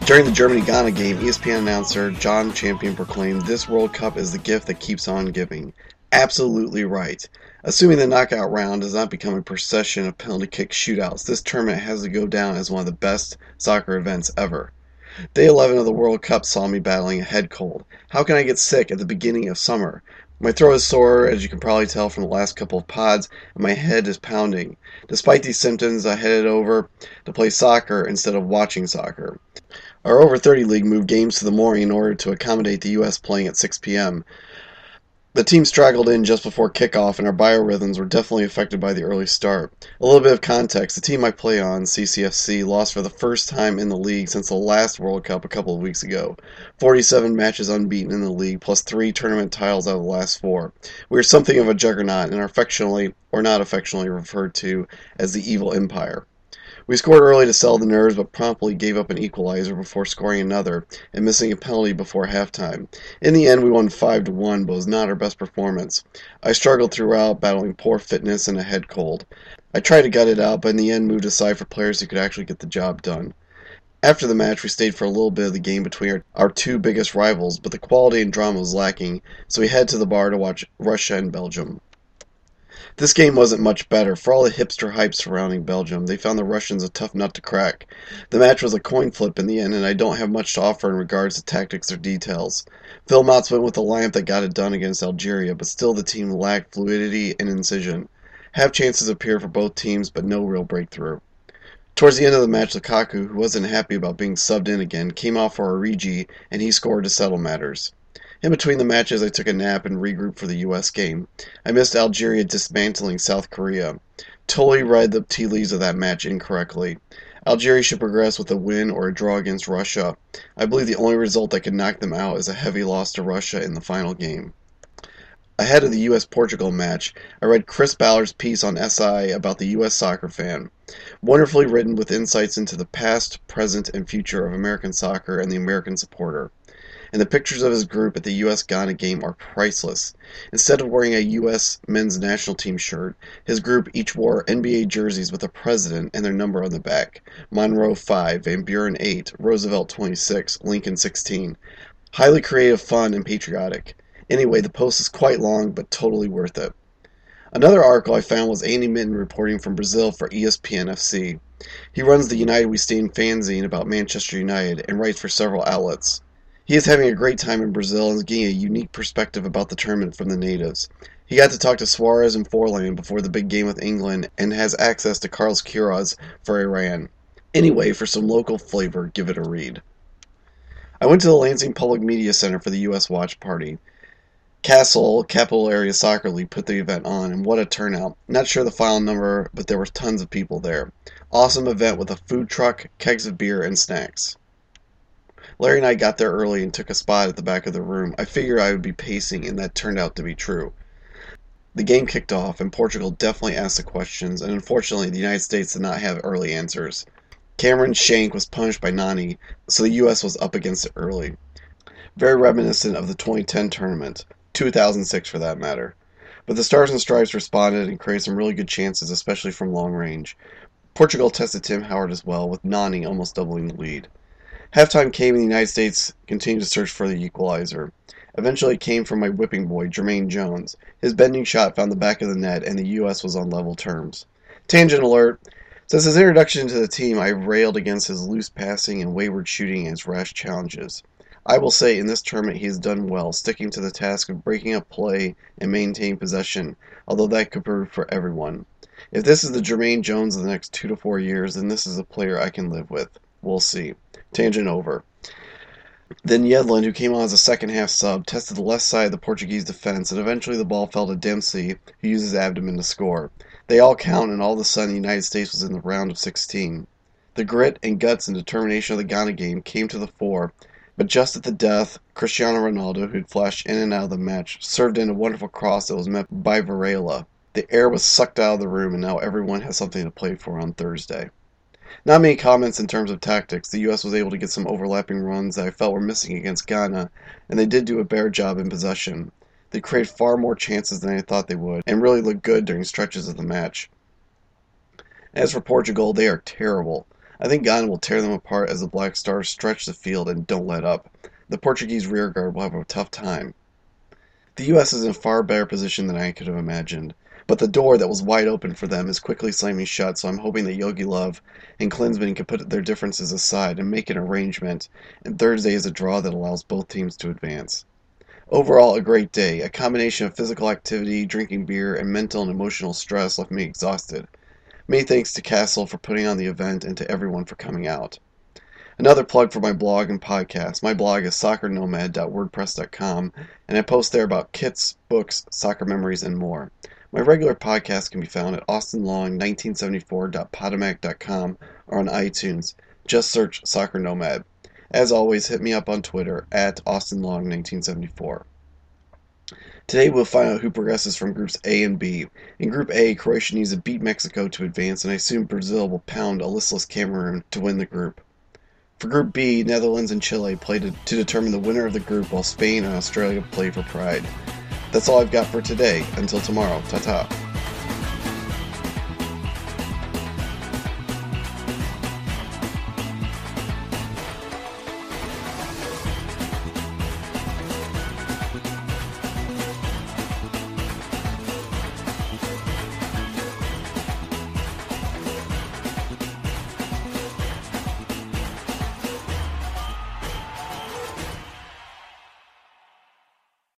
During the Germany-Ghana game, ESPN announcer John Champion proclaimed, "This World Cup is the gift that keeps on giving." Absolutely right. Assuming the knockout round does not become a procession of penalty kick shootouts, this tournament has to go down as one of the best soccer events ever. Day 11 of the World Cup saw me battling a head cold. How can I get sick at the beginning of summer? My throat is sore, as you can probably tell from the last couple of pods, and my head is pounding. Despite these symptoms, I headed over to play soccer instead of watching soccer. Our over 30 league moved games to the morning in order to accommodate the U.S. playing at 6 p.m. The team straggled in just before kickoff, and our biorhythms were definitely affected by the early start. A little bit of context: the team I play on, CCFC, lost for the first time in the league since the last World Cup a couple of weeks ago. 47 matches unbeaten in the league, plus 3 tournament titles out of the last 4. We are something of a juggernaut and are affectionately, or not affectionately, referred to as the Evil Empire. We scored early to sell the nerves, but promptly gave up an equalizer before scoring another and missing a penalty before halftime. In the end, we won 5-1, but was not our best performance. I struggled throughout, battling poor fitness and a head cold. I tried to gut it out, but in the end moved aside for players who could actually get the job done. After the match, we stayed for a little bit of the game between our two biggest rivals, but the quality and drama was lacking, so we headed to the bar to watch Russia and Belgium. This game wasn't much better. For all the hipster hype surrounding Belgium, they found the Russians a tough nut to crack. The match was a coin flip in the end, and I don't have much to offer in regards to tactics or details. Phil Motz went with the lineup that got it done against Algeria, but still the team lacked fluidity and incision. Half chances appeared for both teams, but no real breakthrough. Towards the end of the match, Lukaku, who wasn't happy about being subbed in again, came off for Origi, and he scored to settle matters. In between the matches, I took a nap and regrouped for the U.S. game. I missed Algeria dismantling South Korea. Totally read the tea leaves of that match incorrectly. Algeria should progress with a win or a draw against Russia. I believe the only result that could knock them out is a heavy loss to Russia in the final game. Ahead of the U.S.-Portugal match, I read Chris Ballard's piece on SI about the U.S. soccer fan. Wonderfully written with insights into the past, present, and future of American soccer and the American supporter. And the pictures of his group at the U.S.-Ghana game are priceless. Instead of wearing a U.S. men's national team shirt, his group each wore NBA jerseys with a president and their number on the back. Monroe 5, Van Buren 8, Roosevelt 26, Lincoln 16. Highly creative, fun, and patriotic. Anyway, the post is quite long, but totally worth it. Another article I found was Andy Minton reporting from Brazil for ESPN FC. He runs the United We Stand fanzine about Manchester United and writes for several outlets. He is having a great time in Brazil and is getting a unique perspective about the tournament from the natives. He got to talk to Suarez and Forlan before the big game with England and has access to Carlos Queiroz for Iran. Anyway, for some local flavor, give it a read. I went to the Lansing Public Media Center for the U.S. Watch Party. Castle, Capital Area Soccer League, put the event on, and what a turnout. Not sure the final number, but there were tons of people there. Awesome event with a food truck, kegs of beer, and snacks. Larry and I got there early and took a spot at the back of the room. I figured I would be pacing, and that turned out to be true. The game kicked off, and Portugal definitely asked the questions, and unfortunately the United States did not have early answers. Cameron Shank was punished by Nani, so the U.S. was up against it early. Very reminiscent of the 2010 tournament. 2006 for that matter. But the Stars and Stripes responded and created some really good chances, especially from long range. Portugal tested Tim Howard as well, with Nani almost doubling the lead. Halftime came and the United States continued to search for the equalizer. Eventually it came from my whipping boy, Jermaine Jones. His bending shot found the back of the net and the U.S. was on level terms. Tangent alert. Since his introduction to the team, I railed against his loose passing and wayward shooting and his rash challenges. I will say in this tournament he has done well, sticking to the task of breaking up play and maintaining possession, although that could prove for everyone. If this is the Jermaine Jones of the next 2 to 4 years, then this is a player I can live with. We'll see. Tangent over. Then Yedlin, who came on as a second-half sub, tested the left side of the Portuguese defense, and eventually the ball fell to Dempsey, who used his abdomen to score. They all count, and all of a sudden the United States was in the round of 16. The grit and guts and determination of the Ghana game came to the fore, but just at the death, Cristiano Ronaldo, who'd flashed in and out of the match, served in a wonderful cross that was met by Varela. The air was sucked out of the room, and now everyone has something to play for on Thursday. Not many comments in terms of tactics. The U.S. was able to get some overlapping runs that I felt were missing against Ghana, and they did do a better job in possession. They created far more chances than I thought they would, and really looked good during stretches of the match. As for Portugal, they are terrible. I think Ghana will tear them apart as the Black Stars stretch the field and don't let up. The Portuguese rearguard will have a tough time. The U.S. is in a far better position than I could have imagined, but the door that was wide open for them is quickly slamming shut, so I'm hoping that Yogi Love and Klinsmann can put their differences aside and make an arrangement, and Thursday is a draw that allows both teams to advance. Overall, a great day. A combination of physical activity, drinking beer, and mental and emotional stress left me exhausted. Many thanks to Castle for putting on the event and to everyone for coming out. Another plug for my blog and podcast. My blog is soccernomad.wordpress.com, and I post there about kits, books, soccer memories, and more. My regular podcast can be found at austinlong1974.podomac.com or on iTunes. Just search Soccer Nomad. As always, hit me up on Twitter at austinlong1974. Today we'll find out who progresses from Groups A and B. In Group A, Croatia needs to beat Mexico to advance, and I assume Brazil will pound a listless Cameroon to win the group. For Group B, Netherlands and Chile play to determine the winner of the group, while Spain and Australia play for pride. That's all I've got for today. Until tomorrow, ta-ta.